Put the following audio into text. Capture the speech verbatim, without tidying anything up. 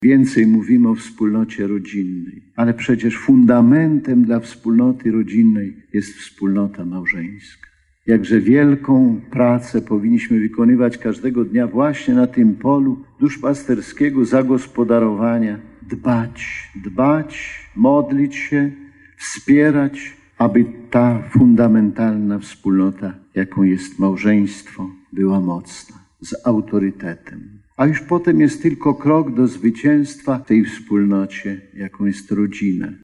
Więcej mówimy o wspólnocie rodzinnej, ale przecież fundamentem dla wspólnoty rodzinnej jest wspólnota małżeńska. Jakże wielką pracę powinniśmy wykonywać każdego dnia właśnie na tym polu duszpasterskiego zagospodarowania. Dbać, dbać, modlić się, wspierać, aby ta fundamentalna wspólnota, jaką jest małżeństwo, była mocna, z autorytetem. A już potem jest tylko krok do zwycięstwa w tej wspólnocie, jaką jest rodzina.